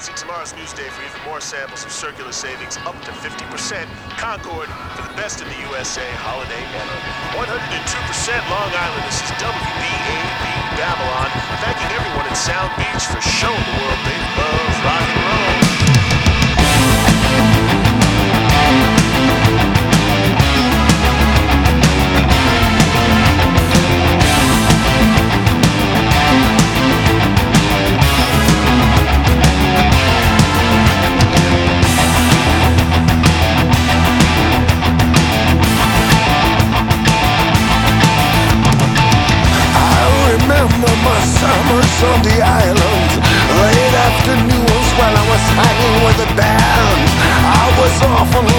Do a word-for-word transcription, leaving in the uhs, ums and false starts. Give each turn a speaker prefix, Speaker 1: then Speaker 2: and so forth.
Speaker 1: See tomorrow's Newsday for even more samples of circular savings up to fifty percent. Concord for the best in the U S A holiday ever. one hundred two percent Long Island. This is W B A B Babylon. Thanking everyone in Sound Beach for showing the world they love rock and roll.
Speaker 2: My summers on the island, late afternoons while I was hanging with the band. I was off on